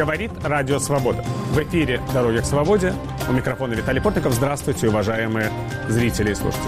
Говорит Радио Свобода. В эфире «Дороги к свободе». У микрофона Виталий Портников. Здравствуйте, уважаемые зрители и слушатели.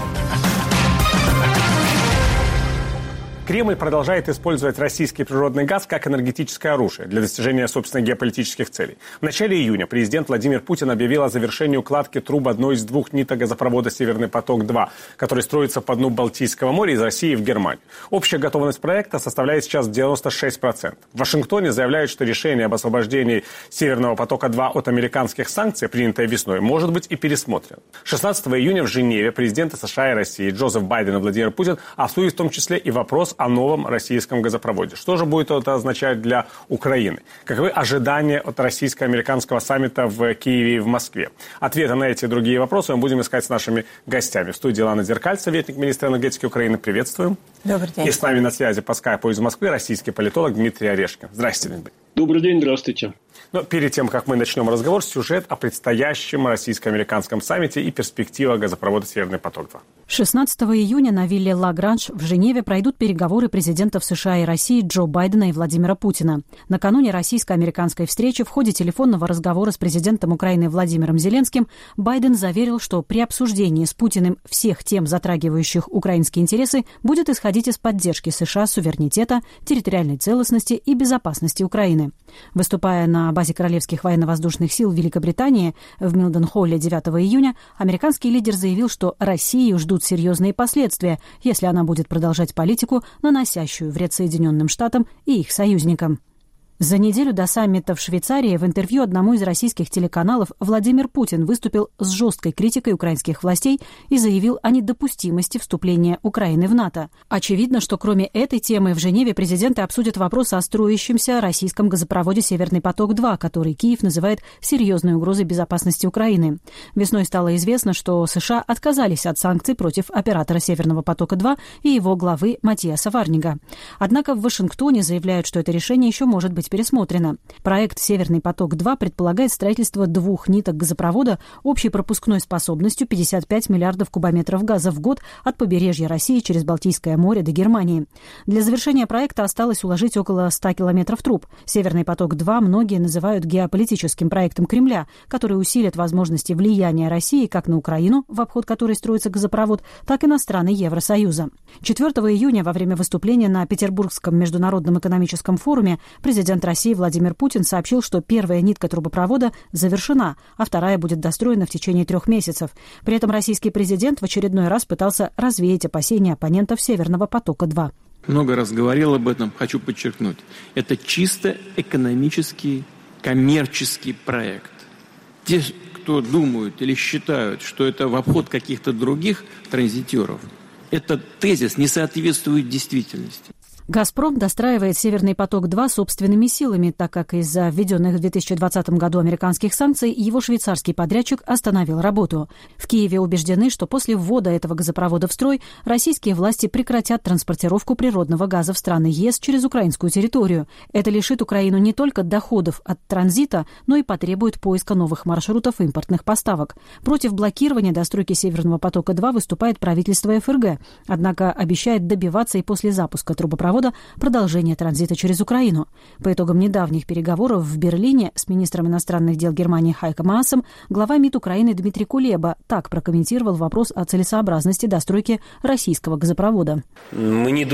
Кремль продолжает использовать российский природный газ как энергетическое оружие для достижения собственных геополитических целей. В начале июня президент Владимир Путин объявил о завершении укладки труб одной из двух ниток газопровода «Северный поток-2», который строится по дну Балтийского моря из России в Германию. Общая готовность проекта составляет сейчас 96%. В Вашингтоне заявляют, что решение об освобождении «Северного потока-2» от американских санкций, принятое весной, может быть и пересмотрено. 16 июня в Женеве президенты США и России Джозеф Байден и Владимир Путин обсудили в том числе и вопрос о новом российском газопроводе. Что же будет это означать для Украины? Каковы ожидания от российско-американского саммита в Киеве и в Москве? Ответы на эти и другие вопросы мы будем искать с нашими гостями. В студии Лана Зеркаль, советник министра энергетики Украины. Приветствуем. Добрый день. И с нами на связи по скайпу из Москвы российский политолог Дмитрий Орешкин. Здравствуйте, Дмитрий. Добрый день, здравствуйте. Но перед тем, как мы начнем разговор, сюжет о предстоящем российско-американском саммите и перспективах газопровода «Северный поток-2». 16 июня на вилле Лагранж в Женеве пройдут переговоры президентов США и России Джо Байдена и Владимира Путина. Накануне российско-американской встречи в ходе телефонного разговора с президентом Украины Владимиром Зеленским Байден заверил, что при обсуждении с Путиным всех тем, затрагивающих украинские интересы, будет исходить из поддержки США суверенитета, территориальной целостности и безопасности Украины. Выступая на базе Королевских военно-воздушных сил Великобритании в Милден-Холле 9 июня, американский лидер заявил, что Россию ждут серьезные последствия, если она будет продолжать политику, наносящую вред Соединенным Штатам и их союзникам. За неделю до саммита в Швейцарии в интервью одному из российских телеканалов Владимир Путин выступил с жесткой критикой украинских властей и заявил о недопустимости вступления Украины в НАТО. Очевидно, что кроме этой темы в Женеве президенты обсудят вопрос о строящемся российском газопроводе «Северный поток-2», который Киев называет серьезной угрозой безопасности Украины. Весной стало известно, что США отказались от санкций против оператора «Северного потока-2» и его главы Матиаса Варнига. Однако в Вашингтоне заявляют, что это решение еще может быть пересмотрено. Проект «Северный поток-2» предполагает строительство двух ниток газопровода общей пропускной способностью 55 миллиардов кубометров газа в год от побережья России через Балтийское море до Германии. Для завершения проекта осталось уложить около 100 километров труб. «Северный поток-2» многие называют геополитическим проектом Кремля, который усилит возможности влияния России как на Украину, в обход которой строится газопровод, так и на страны Евросоюза. 4 июня во время выступления на Петербургском международном экономическом форуме президент России Владимир Путин сообщил, что первая нитка трубопровода завершена, а вторая будет достроена в течение 3 месяцев. При этом российский президент в очередной раз пытался развеять опасения оппонентов «Северного потока-2». Много раз говорил об этом, хочу подчеркнуть. Это чисто экономический, коммерческий проект. Те, кто думают или считают, что это в обход каких-то других транзитеров, этот тезис не соответствует действительности. «Газпром» достраивает «Северный поток-2» собственными силами, так как из-за введенных в 2020 году американских санкций его швейцарский подрядчик остановил работу. В Киеве убеждены, что после ввода этого газопровода в строй российские власти прекратят транспортировку природного газа в страны ЕС через украинскую территорию. Это лишит Украину не только доходов от транзита, но и потребует поиска новых маршрутов импортных поставок. Против блокирования достройки «Северного потока-2» выступает правительство ФРГ, однако обещает добиваться и после запуска трубопровода продолжения транзита через Украину. По итогам недавних переговоров в Берлине с министром иностранных дел Германии Хайко Маасом глава МИД Украины Дмитрий Кулеба так прокомментировал вопрос о целесообразности достройки российского газопровода. Мне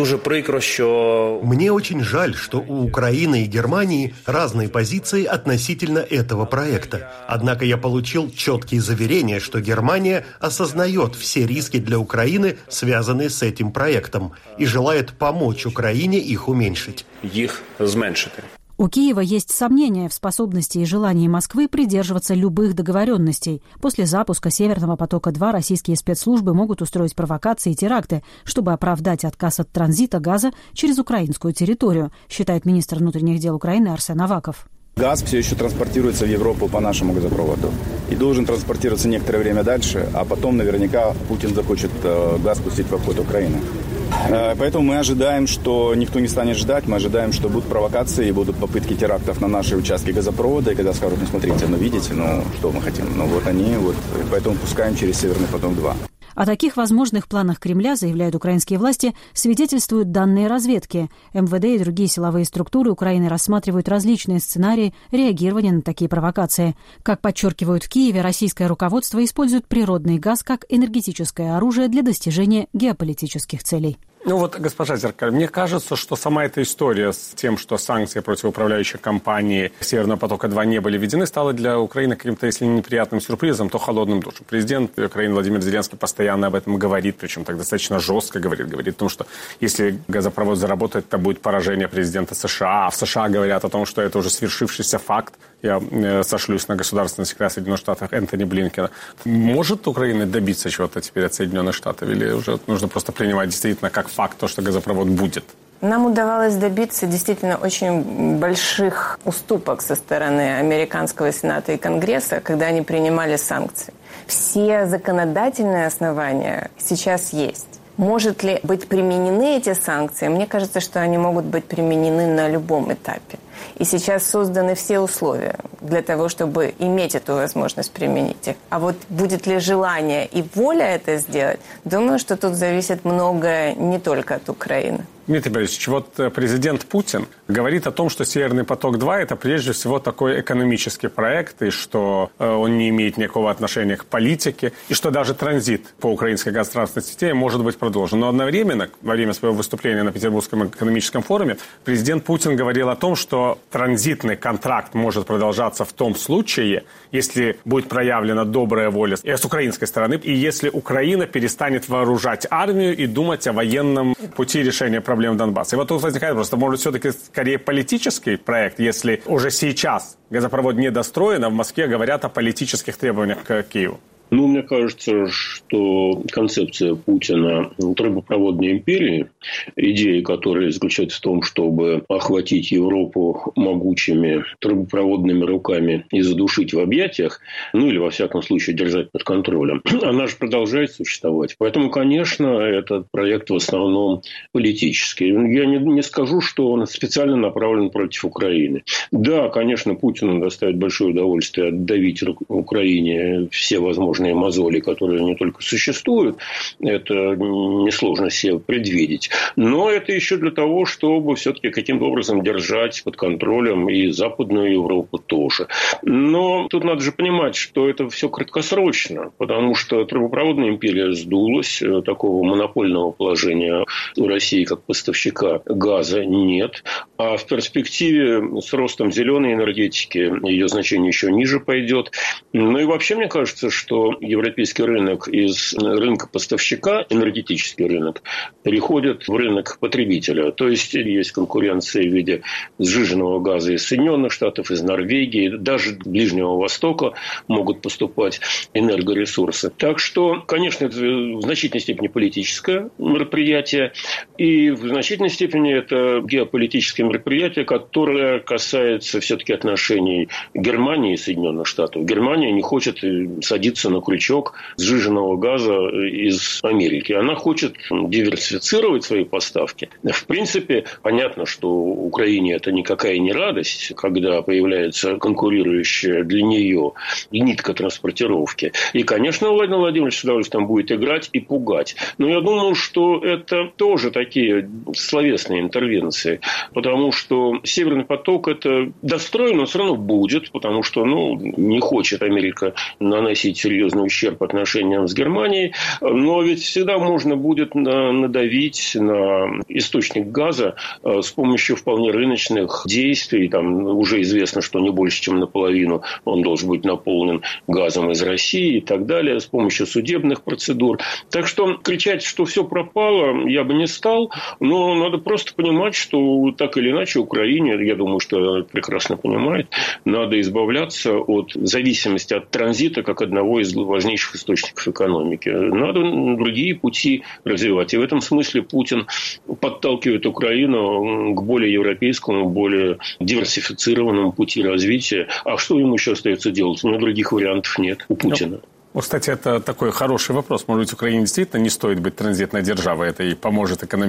очень жаль, что у Украины и Германии разные позиции относительно этого проекта. Однако я получил четкие заверения, что Германия осознает все риски для Украины, связанные с этим проектом, и желает помочь Украине их уменьшить. У Киева есть сомнения в способности и желании Москвы придерживаться любых договоренностей. После запуска «Северного потока-2» российские спецслужбы могут устроить провокации и теракты, чтобы оправдать отказ от транзита газа через украинскую территорию, считает министр внутренних дел Украины Арсен Аваков. Газ все еще транспортируется в Европу по нашему газопроводу и должен транспортироваться некоторое время дальше, а потом наверняка Путин захочет газ пустить в обход Украины. Поэтому мы ожидаем, что никто не станет ждать, мы ожидаем, что будут провокации, будут попытки терактов на наши участки газопровода, и когда скажут, ну смотрите, ну видите, ну что мы хотим, ну вот они, вот, поэтому пускаем через «Северный поток-2». О таких возможных планах Кремля, заявляют украинские власти, свидетельствуют данные разведки. МВД и другие силовые структуры Украины рассматривают различные сценарии реагирования на такие провокации. Как подчеркивают в Киеве, российское руководство использует природный газ как энергетическое оружие для достижения геополитических целей. Госпожа Зеркаль, мне кажется, что сама эта история с тем, что санкции против управляющей компании «Северного потока-2» не были введены, стала для Украины каким-то, если не неприятным сюрпризом, то холодным душем. Президент Украины Владимир Зеленский постоянно об этом говорит, причем так достаточно жестко говорит о том, что если газопровод заработает, то будет поражение президента США. А в США говорят о том, что это уже свершившийся факт. Я сошлюсь на государственного секретаря Соединенных Штатов Энтони Блинкена. Может Украина добиться чего-то теперь от Соединенных Штатов? Или уже нужно просто принимать действительно как факт то, что газопровод будет? Нам удавалось добиться действительно очень больших уступок со стороны американского Сената и Конгресса, когда они принимали санкции. Все законодательные основания сейчас есть. Может ли быть применены эти санкции? Мне кажется, что они могут быть применены на любом этапе. И сейчас созданы все условия для того, чтобы иметь эту возможность применить их. А вот будет ли желание и воля это сделать, думаю, что тут зависит многое не только от Украины. Дмитрий Борисович, президент Путин говорит о том, что «Северный поток-2» – это прежде всего такой экономический проект, и что он не имеет никакого отношения к политике, и что даже транзит по украинской газотранспортной системе может быть продолжен. Но одновременно, во время своего выступления на Петербургском экономическом форуме, президент Путин говорил о том, что транзитный контракт может продолжаться в том случае, если будет проявлена добрая воля с украинской стороны, и если Украина перестанет вооружать армию и думать о военном пути решения проблем Донбасса. И тут возникает просто, может, все-таки скорее политический проект, если уже сейчас газопровод недостроен, а в Москве говорят о политических требованиях к Киеву. Мне кажется, что концепция Путина трубопроводной империи, идея которой заключается в том, чтобы охватить Европу могучими трубопроводными руками и задушить в объятиях, или, во всяком случае, держать под контролем, она же продолжает существовать. Поэтому, конечно, этот проект в основном политический. Я не скажу, что он специально направлен против Украины. Да, конечно, Путину доставит большое удовольствие отдавить Украине все возможные мозоли, которые не только существуют, это несложно себе предвидеть. Но это еще для того, чтобы все-таки каким-то образом держать под контролем и Западную Европу тоже. Но тут надо же понимать, что это все краткосрочно, потому что трубопроводная империя сдулась, такого монопольного положения у России как поставщика газа нет, а в перспективе с ростом зеленой энергетики ее значение еще ниже пойдет. И вообще, мне кажется, что европейский рынок из рынка поставщика, энергетический рынок, переходит в рынок потребителя. То есть конкуренция в виде сжиженного газа из Соединенных Штатов, из Норвегии, даже Ближнего Востока могут поступать энергоресурсы. Так что, конечно, это в значительной степени политическое мероприятие, и в значительной степени это геополитическое мероприятие, которое касается все-таки отношений Германии и Соединенных Штатов. Германия не хочет садиться на крючок сжиженного газа из Америки. Она хочет диверсифицировать свои поставки. В принципе, понятно, что Украине это никакая не радость, когда появляется конкурирующая для нее нитка транспортировки. И, конечно, Владимир Владимирович с удовольствием будет играть и пугать. Но я думаю, что это тоже такие словесные интервенции. Потому что Северный поток это достроен, но все равно будет, потому что не хочет Америка наносить серьезный ущерб отношениям с Германией, но ведь всегда можно будет надавить на источник газа с помощью вполне рыночных действий. Там уже известно, что не больше, чем наполовину он должен быть наполнен газом из России и так далее, с помощью судебных процедур. Так что кричать, что все пропало, я бы не стал, но надо просто понимать, что так или иначе Украине, я думаю, что она прекрасно понимает, надо избавляться от зависимости от транзита как одного из важнейших источников экономики. Надо другие пути развивать. И в этом смысле Путин подталкивает Украину к более европейскому, более диверсифицированному пути развития. А что ему еще остается делать? У него других вариантов нет у Путина. Кстати, это такой хороший вопрос. Может быть, Украине действительно не стоит быть транзитной державой, это и поможет экономически?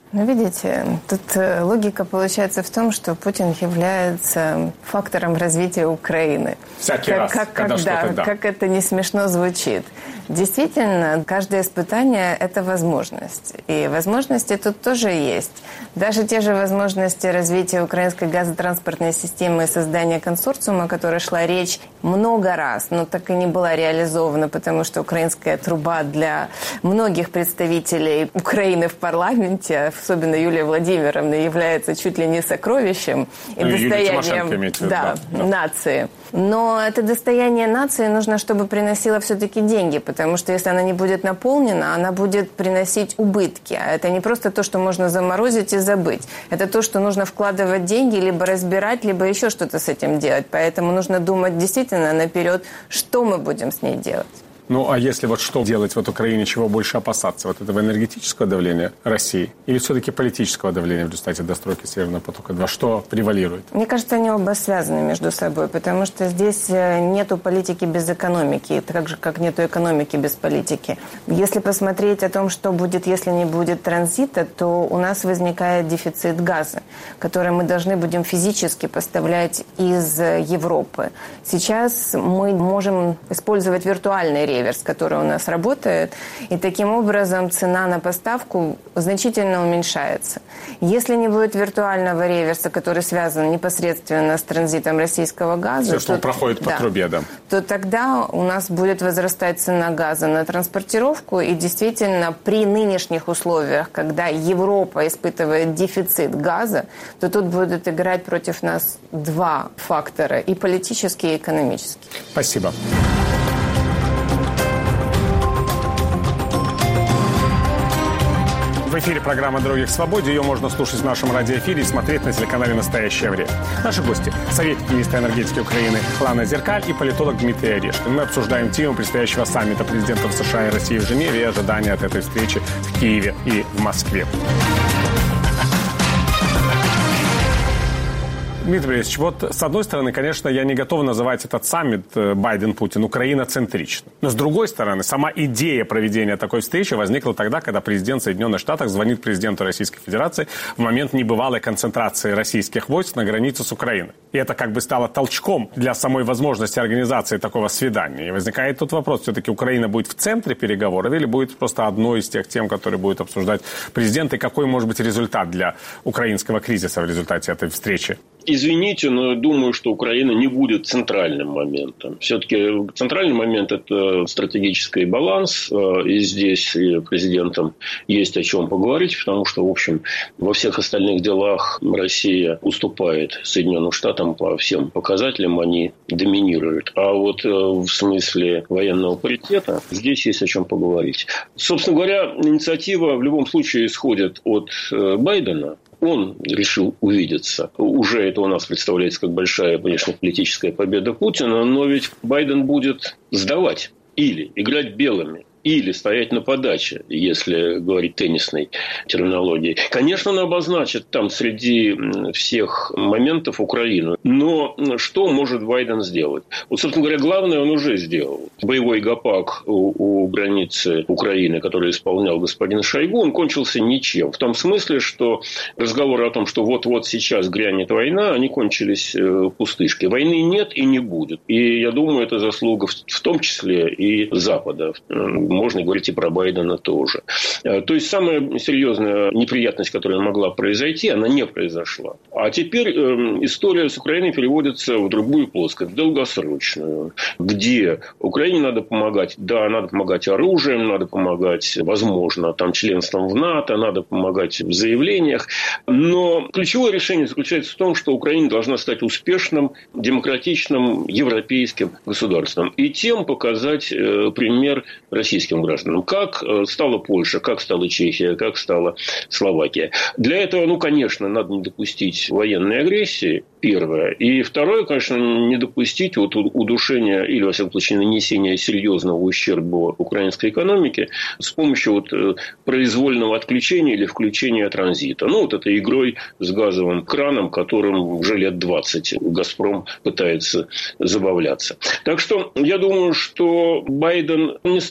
Ну, видите, тут логика получается в том, что Путин является фактором развития Украины. Всякий раз, когда что-то, да. Как это не смешно звучит. Действительно, каждое испытание – это возможность. И возможности тут тоже есть. Даже те же возможности развития украинской газотранспортной системы и создания консорциума, о которой шла речь много раз, но так и не была реализована, потому что украинская труба для многих представителей Украины в парламенте, особенно Юлии Владимировны, является чуть ли не сокровищем и достоянием нации. Но это достояние нации нужно, чтобы приносило все-таки деньги, потому что если она не будет наполнена, она будет приносить убытки. А это не просто то, что можно заморозить и забыть. Это то, что нужно вкладывать деньги, либо разбирать, либо еще что-то с этим делать. Поэтому нужно думать действительно наперед, что мы будем с ней делать. Ну, а если вот что делать в Украине, чего больше опасаться? Вот этого энергетического давления России или все-таки политического давления в результате достройки Северного потока-2? Что превалирует? Мне кажется, они оба связаны между собой, потому что здесь нету политики без экономики, так же, как нету экономики без политики. Если посмотреть о том, что будет, если не будет транзита, то у нас возникает дефицит газа, который мы должны будем физически поставлять из Европы. Сейчас мы можем использовать виртуальный реверс, который у нас работает, и таким образом цена на поставку значительно уменьшается. Если не будет виртуального реверса, который связан непосредственно с транзитом российского газа, все, что он проходит по трубе, то тогда у нас будет возрастать цена газа на транспортировку, и действительно при нынешних условиях, когда Европа испытывает дефицит газа, то тут будут играть против нас два фактора, и политический, и экономический. Спасибо. В эфире программа «Дороги к свободе». Ее можно слушать в нашем радиоэфире и смотреть на телеканале «Настоящее время». Наши гости – советник министра энергетики Украины Лана Зеркаль и политолог Дмитрий Орешкин. Мы обсуждаем тему предстоящего саммита президентов США и России в Женеве и ожидания от этой встречи в Киеве и в Москве. Дмитрий Борисович, вот с одной стороны, конечно, я не готов называть этот саммит Байден-Путин украиноцентричным. Но с другой стороны, сама идея проведения такой встречи возникла тогда, когда президент Соединенных Штатов звонит президенту Российской Федерации в момент небывалой концентрации российских войск на границе с Украиной. И это как бы стало толчком для самой возможности организации такого свидания. И возникает тут вопрос, все-таки Украина будет в центре переговоров или будет просто одной из тех тем, которые будет обсуждать президент, и какой может быть результат для украинского кризиса в результате этой встречи? Извините, но думаю, что Украина не будет центральным моментом. Все-таки центральный момент – это стратегический баланс. И здесь президентам есть о чем поговорить, потому что, в общем, во всех остальных делах Россия уступает Соединенным Штатам по всем показателям, они доминируют. А вот в смысле военного паритета здесь есть о чем поговорить. Собственно говоря, инициатива в любом случае исходит от Байдена. Он решил увидеться. Уже это у нас представляется как большая внешнеполитическая победа Путина, но ведь Байден будет сдавать или играть белыми, или стоять на подаче, если говорить теннисной терминологией. Конечно, он обозначит там среди всех моментов Украину. Но что может Байден сделать? Вот, собственно говоря, главное он уже сделал. Боевой гопак у границы Украины, который исполнял господин Шойгу, он кончился ничем. В том смысле, что разговоры о том, что вот-вот сейчас грянет война, они кончились пустышкой. Войны нет и не будет. И я думаю, это заслуга в том числе и Запада. Можно говорить и про Байдена тоже. То есть, самая серьезная неприятность, которая могла произойти, она не произошла. А теперь история с Украиной переводится в другую плоскость, в долгосрочную, где Украине надо помогать. Да, надо помогать оружием, надо помогать, возможно, там, членством в НАТО, надо помогать в заявлениях. Но ключевое решение заключается в том, что Украина должна стать успешным, демократичным, европейским государством. И тем показать пример российским гражданам. Как стала Польша, как стала Чехия, как стала Словакия. Для этого, конечно, надо не допустить военной агрессии, первое. И второе, конечно, не допустить удушения или, во всяком случае, нанесения серьезного ущерба украинской экономике с помощью произвольного отключения или включения транзита. Это игрой с газовым краном, которым уже лет 20 «Газпром» пытается забавляться. Так что я думаю, что Байден не ставит ни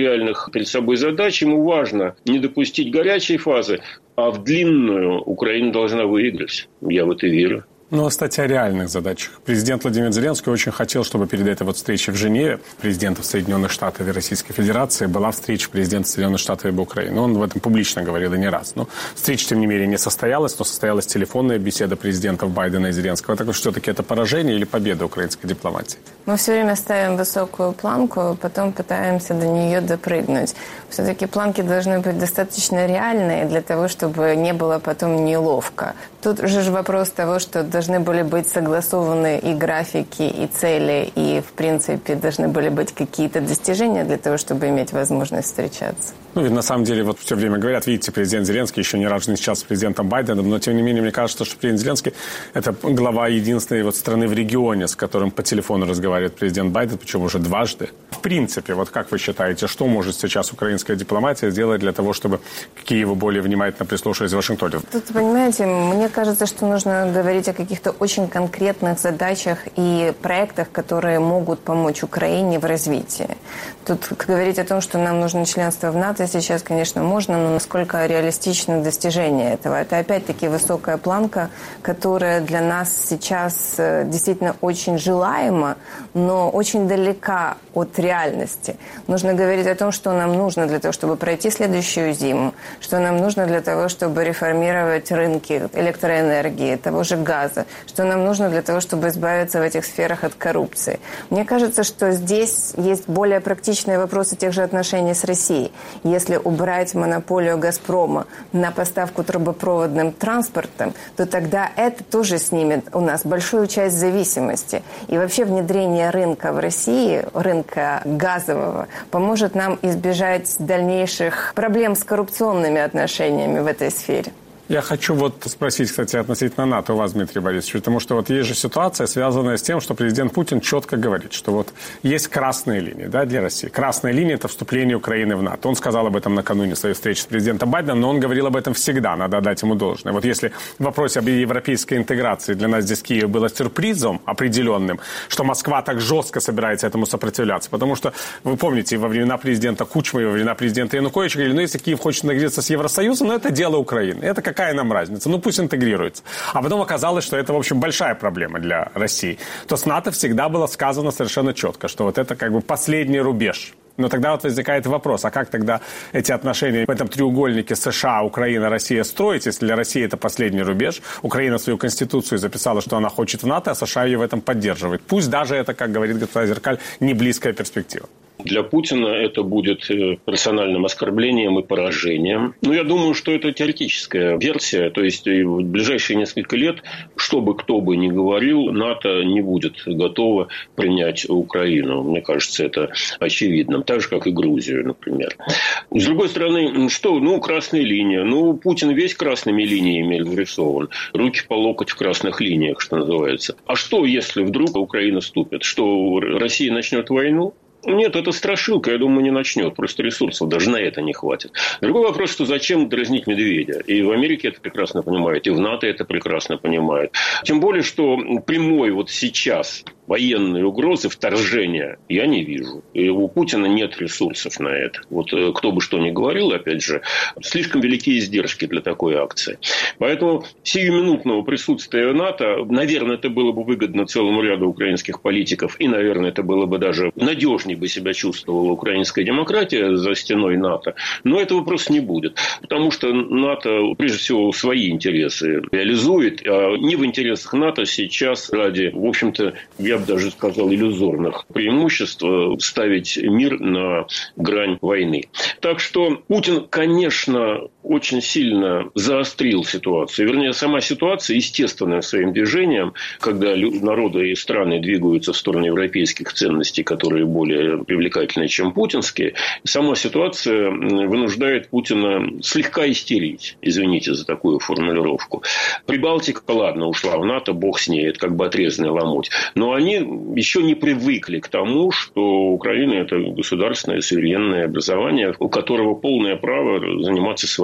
реальных перед собой задач. Ему важно не допустить горячей фазы, а в длинную Украина должна выиграть. Я в это верю. Ну, кстати, о реальных задачах. Президент Владимир Зеленский очень хотел, чтобы перед этой вот встречей в Женеве президентов Соединенных Штатов и Российской Федерации была встреча президента Соединенных Штатов и Украины. Он в этом публично говорил и не раз. Но встреча, тем не менее, не состоялась, но состоялась телефонная беседа президентов Байдена и Зеленского. Так что все-таки это поражение или победа украинской дипломатии? Мы все время ставим высокую планку, потом пытаемся до нее допрыгнуть. Все-таки планки должны быть достаточно реальные для того, чтобы не было потом неловко. Тут же вопрос того, что должны были быть согласованы и графики, и цели, и, в принципе, должны были быть какие-то достижения для того, чтобы иметь возможность встречаться. Ну, ведь на самом деле, вот все время говорят, видите, президент Зеленский еще ни разу не встречался с президентом Байденом, но, тем не менее, мне кажется, что президент Зеленский – это глава единственной вот страны в регионе, с которым по телефону разговаривает президент Байден, причем уже дважды. В принципе, вот как вы считаете, что может сейчас украинская дипломатия сделать для того, чтобы к Киеву более внимательно прислушивались в Вашингтоне? Тут, понимаете, мне кажется, что нужно говорить о каких-то очень конкретных задачах и проектах, которые могут помочь Украине в развитии. Тут говорить о том, что нам нужно членство в НАТО, сейчас, конечно, можно, но насколько реалистично достижение этого? Это опять-таки высокая планка, которая для нас сейчас действительно очень желаема, но очень далека от реальности. Нужно говорить о том, что нам нужно для того, чтобы пройти следующую зиму, что нам нужно для того, чтобы реформировать рынки электроэнергии, того же газа, что нам нужно для того, чтобы избавиться в этих сферах от коррупции. Мне кажется, что здесь есть более практичные вопросы тех же отношений с Россией. Если убрать монополию «Газпрома» на поставку трубопроводным транспортом, то тогда это тоже снимет у нас большую часть зависимости. И вообще внедрение рынка в России, рынка газового, поможет нам избежать дальнейших проблем с коррупционными отношениями в этой сфере. Я хочу вот спросить, кстати, относительно НАТО у вас, Дмитрий Борисович, потому что вот есть же ситуация, связанная с тем, что президент Путин четко говорит, что вот есть красные линии, да, для России. Красная линия – это вступление Украины в НАТО. Он сказал об этом накануне своей встречи с президентом Байденом, но он говорил об этом всегда, надо отдать ему должное. Вот если в вопросе об европейской интеграции для нас здесь Киев было сюрпризом определенным, что Москва так жестко собирается этому сопротивляться, потому что, вы помните, во времена президента Кучмы, во времена президента Януковича говорили, ну, если Киев хочет интегрироваться с Евросоюзом, ну, это дело Украины. Это какая нам разница? Ну, пусть интегрируется. А потом оказалось, что это, в общем, большая проблема для России. То с НАТО всегда было сказано совершенно четко, что вот это как бы последний рубеж. Но тогда вот возникает вопрос, а как тогда эти отношения в этом треугольнике США, Украина, Россия строить, если для России это последний рубеж? Украина свою конституцию записала, что она хочет в НАТО, а США ее в этом поддерживает. Пусть даже это, как говорит господин Зеркаль, не близкая перспектива. Для Путина это будет персональным оскорблением и поражением. Но я думаю, что это теоретическая версия. То есть в ближайшие несколько лет, что бы кто бы ни говорил, НАТО не будет готово принять Украину. Мне кажется, это очевидно. Так же, как и Грузию, например. С другой стороны, что? Ну, красная линия. Ну, Путин весь красными линиями разрисован. Руки по локоть в красных линиях, что называется. А что, если вдруг Украина вступит? Что, Россия начнет войну? Нет, это страшилка, я думаю, не начнет. Просто ресурсов даже на это не хватит. Другой вопрос, что зачем дразнить медведя. И в Америке это прекрасно понимают, и в НАТО это прекрасно понимают. Тем более, что прямой вот сейчас военной угрозы вторжения я не вижу. И у Путина нет ресурсов на это. Вот кто бы что ни говорил, опять же, слишком великие издержки для такой акции. Поэтому сиюминутного присутствия НАТО, наверное, это было бы выгодно целому ряду украинских политиков. И, наверное, это было бы даже надежнее бы себя чувствовала украинская демократия за стеной НАТО. Но этого просто не будет. Потому что НАТО, прежде всего, свои интересы реализует. А не в интересах НАТО сейчас ради, в общем-то, я бы даже сказал, иллюзорных преимуществ ставить мир на грань войны. Так что Путин, конечно, очень сильно заострил ситуацию. Вернее, сама ситуация, естественным своим движением, когда народы и страны двигаются в сторону европейских ценностей, которые более привлекательны, чем путинские, сама ситуация вынуждает Путина слегка истерить. Извините за такую формулировку. Прибалтика, ладно, ушла в НАТО, бог с ней, это как бы отрезанный ломоть. Но они еще не привыкли к тому, что Украина – это государственное суверенное образование, у которого полное право заниматься своим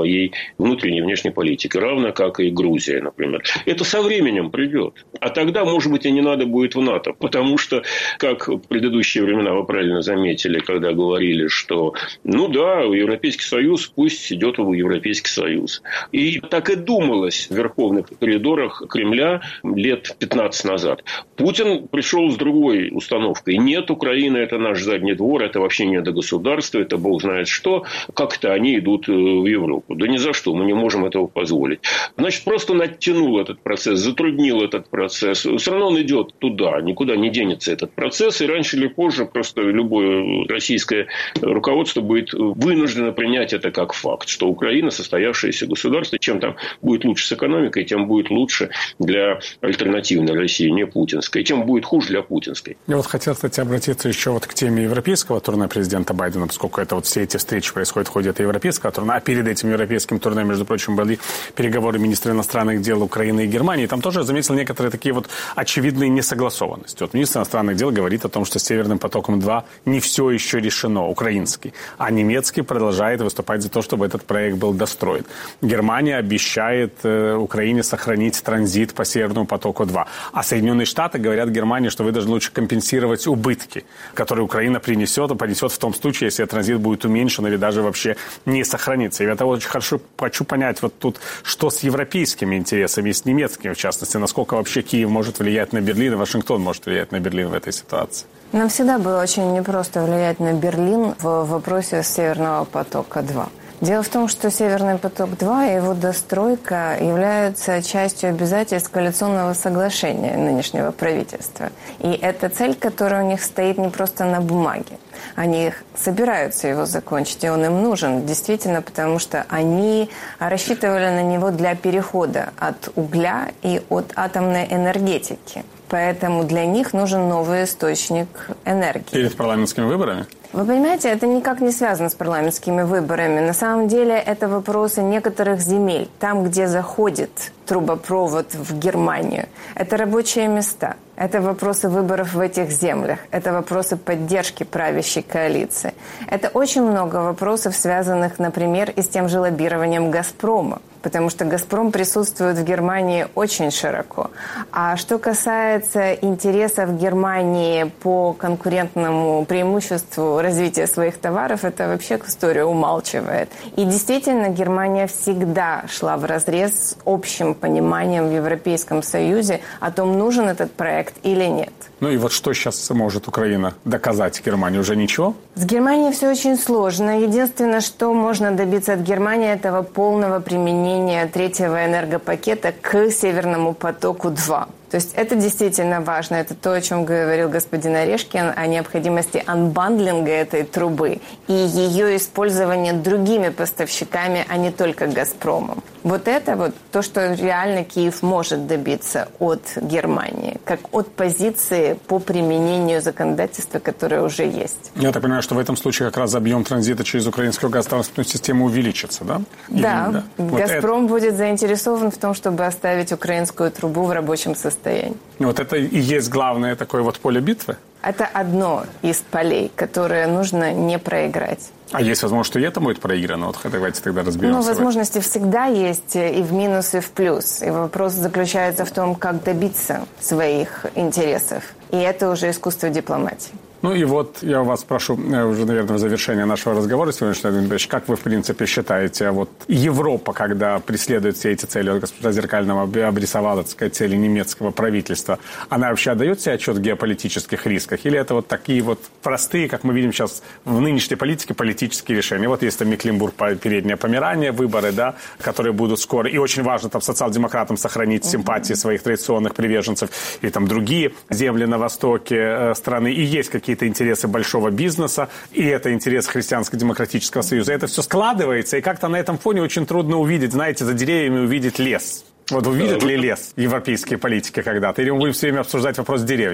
своей внутренней и внешней политики, равно как и Грузия, например. Это со временем придет. А тогда, может быть, и не надо будет в НАТО, потому что, как в предыдущие времена вы правильно заметили, когда говорили, что, Европейский Союз пусть идет в Европейский Союз. И так и думалось в верховных коридорах Кремля лет 15 назад. Путин пришел с другой установкой. Нет, Украина – это наш задний двор, это вообще не до государства, это бог знает что. Как-то они идут в Европу. Да ни за что, мы не можем этого позволить. Значит, просто оттянул этот процесс, затруднил этот процесс. Все равно он идет туда, никуда не денется этот процесс. И раньше или позже просто любое российское руководство будет вынуждено принять это как факт, что Украина состоявшееся государство. Чем там будет лучше с экономикой, тем будет лучше для альтернативной России, не путинской. Тем будет хуже для путинской. Я вот хотел, кстати, обратиться еще вот к теме европейского турне президента Байдена, поскольку это вот все эти встречи происходят в ходе этого европейского турне. А перед этим европейским турне, между прочим, были переговоры министра иностранных дел Украины и Германии. Там тоже я заметил некоторые такие вот очевидные несогласованности. Вот министр иностранных дел говорит о том, что с Северным потоком-2 не все еще решено, украинский. А немецкий продолжает выступать за то, чтобы этот проект был достроен. Германия обещает Украине сохранить транзит по Северному потоку-2. А Соединенные Штаты говорят Германии, что вы должны лучше компенсировать убытки, которые Украина понесет в том случае, если транзит будет уменьшен или даже вообще не сохранится. И я того очень хорошо хочу понять вот тут, что с европейскими интересами и с немецкими, в частности, насколько вообще Киев может влиять на Берлин и Вашингтон может влиять на Берлин в этой ситуации. Нам всегда было очень непросто влиять на Берлин в вопросе Северного потока-2. Дело в том, что Северный поток-2 и его достройка являются частью обязательств коалиционного соглашения нынешнего правительства. И это цель, которая у них стоит не просто на бумаге. Они собираются его закончить, и он им нужен, действительно, потому что они рассчитывали на него для перехода от угля и от атомной энергетики. Поэтому для них нужен новый источник энергии. Перед парламентскими выборами? Вы понимаете, это никак не связано с парламентскими выборами. На самом деле это вопросы некоторых земель. Там, где заходит трубопровод в Германию. Это рабочие места. Это вопросы выборов в этих землях. Это вопросы поддержки правящей коалиции. Это очень много вопросов, связанных, например, и с тем же лоббированием «Газпрома». Потому что «Газпром» присутствует в Германии очень широко. А что касается интересов Германии по конкурентному преимуществу развития своих товаров, это вообще история умалчивает. И действительно, Германия всегда шла вразрез с общим пониманием в Европейском Союзе о том, нужен этот проект или нет. Ну и вот что сейчас может Украина доказать Германии? Уже ничего? С Германией все очень сложно. Единственное, что можно добиться от Германии, этого полного применения третьего энергопакета к Северному потоку-2. То есть это действительно важно. Это то, о чем говорил господин Орешкин, о необходимости анбандлинга этой трубы и ее использования другими поставщиками, а не только «Газпромом». Вот это вот то, что реально Киев может добиться от Германии, как от позиции по применению законодательства, которое уже есть. Я так понимаю, что в этом случае как раз объем транзита через украинскую газотранспортную систему увеличится, да? Да. «Газпром» будет заинтересован в том, чтобы оставить украинскую трубу в рабочем состоянии. Вот это и есть главное такое вот поле битвы? Это одно из полей, которое нужно не проиграть. А есть возможность, что и это будет проиграно? Вот давайте тогда разберемся. Ну, возможности всегда есть и в минус, и в плюс. И вопрос заключается в том, как добиться своих интересов. И это уже искусство дипломатии. Ну и вот я вас прошу, уже, наверное, в завершение нашего разговора сегодняшнего, Владимир Борисович, как вы, в принципе, считаете, вот Европа, когда преследует все эти цели, вот госпожа Зеркального обрисовала, так сказать, цели немецкого правительства, она вообще отдает себе отчет в геополитических рисках? Или это вот такие вот простые, как мы видим сейчас в нынешней политике, политические решения? Вот есть там Мекленбург, Переднее Померание, выборы, да, которые будут скоро. И очень важно там социал-демократам сохранить симпатии своих традиционных приверженцев. И там другие земли на востоке страны. И есть какие-то интересы большого бизнеса, и это интерес Христианско-демократического союза. Это все складывается, и как-то на этом фоне очень трудно увидеть, знаете, за деревьями увидеть лес. Вот увидят ли лес европейские политики когда-то? Или мы будем все время обсуждать вопрос деревьев?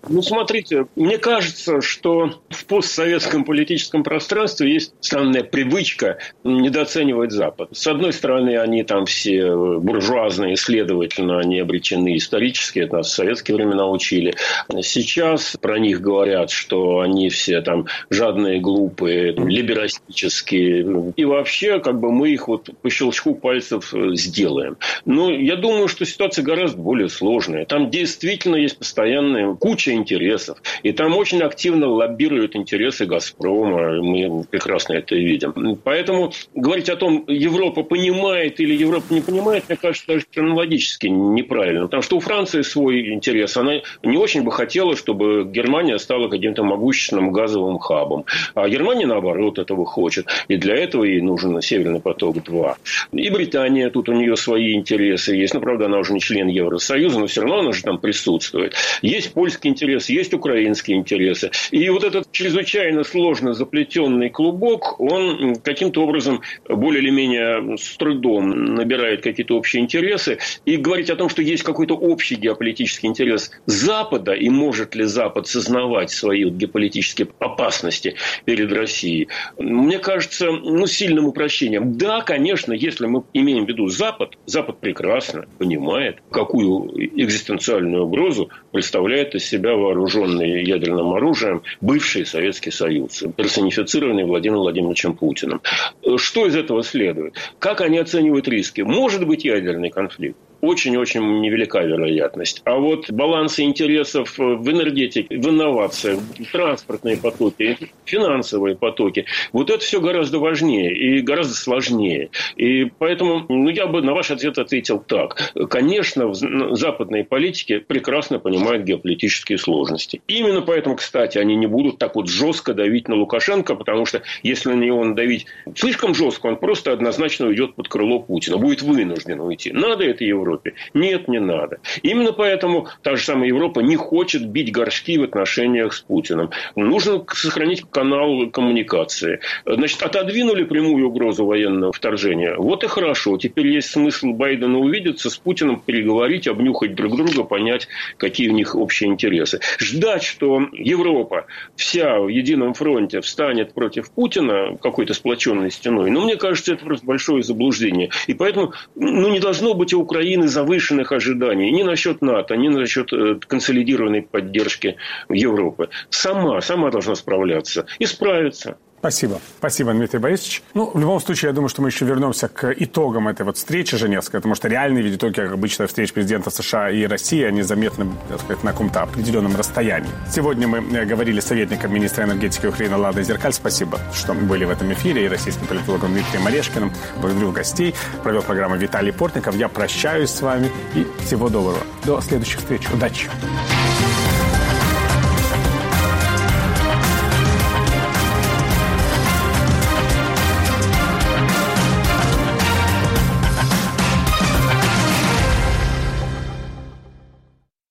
Смотрите, мне кажется, что в постсоветском политическом пространстве есть странная привычка недооценивать Запад. С одной стороны, они там все буржуазные, следовательно, они обречены исторически, это нас в советские времена учили. Сейчас про них говорят, что они все там жадные, глупые, либерастические. И вообще, мы их по щелчку пальцев сделаем. Но я думаю, что ситуация гораздо более сложная. Там действительно есть постоянная куча интересов. И там очень активно лоббируют интересы «Газпрома». Мы прекрасно это видим. Поэтому говорить о том, Европа понимает или Европа не понимает, мне кажется, даже хронологически неправильно. Потому что у Франции свой интерес. Она не очень бы хотела, чтобы Германия стала каким-то могущественным газовым хабом. А Германия, наоборот, этого хочет. И для этого ей нужен «Северный поток-2». И Британия, тут у нее свои интересы есть. Правда, она уже не член Евросоюза, но все равно она же там присутствует. Есть польский интерес, есть украинские интересы. И этот чрезвычайно сложно заплетенный клубок, он каким-то образом более или менее с трудом набирает какие-то общие интересы. И говорить о том, что есть какой-то общий геополитический интерес Запада, и может ли Запад сознавать свои геополитические опасности перед Россией, мне кажется, сильным упрощением. Да, конечно, если мы имеем в виду Запад прекрасно понимает, какую экзистенциальную угрозу представляет из себя вооруженный ядерным оружием бывший Советский Союз, персонифицированный Владимиром Владимировичем Путиным. Что из этого следует? Как они оценивают риски? Может быть ядерный конфликт. Очень-очень невелика вероятность. А балансы интересов в энергетике, в инновациях, транспортные потоки, финансовые потоки, это все гораздо важнее и гораздо сложнее. И поэтому я бы на ваш ответ ответил так. Конечно, западные политики прекрасно понимают геополитические сложности. Именно поэтому, кстати, они не будут так жестко давить на Лукашенко, потому что если на него надавить слишком жестко, он просто однозначно уйдет под крыло Путина, будет вынужден уйти. Надо это Европе? Нет, не надо. Именно поэтому та же самая Европа не хочет бить горшки в отношениях с Путиным. Нужно сохранить канал коммуникации. Значит, отодвинули прямую угрозу военного вторжения. Вот и хорошо. Теперь есть смысл Байдена увидеться с Путиным, переговорить, обнюхать друг друга, понять, какие у них общие интересы. Ждать, что Европа вся в едином фронте встанет против Путина какой-то сплоченной стеной, мне кажется, это просто большое заблуждение. И поэтому не должно быть у Украины завышенных ожиданий ни насчет НАТО, ни насчет консолидированной поддержки Европы. Сама должна справляться и справиться. Спасибо. Спасибо, Дмитрий Борисович. В любом случае, я думаю, что мы еще вернемся к итогам этой встречи женевской, потому что реальные ведь итоги, как обычно, встреч президента США и России, они заметны, так сказать, на каком-то определенном расстоянии. Сегодня мы говорили с советником министра энергетики Украины Ладой Зеркаль. Спасибо, что были в этом эфире, и российским политологом Дмитрием Орешкиным. Благодарю гостей. Провел программу Виталий Портников. Я прощаюсь с вами и всего доброго. До следующих встреч. Удачи.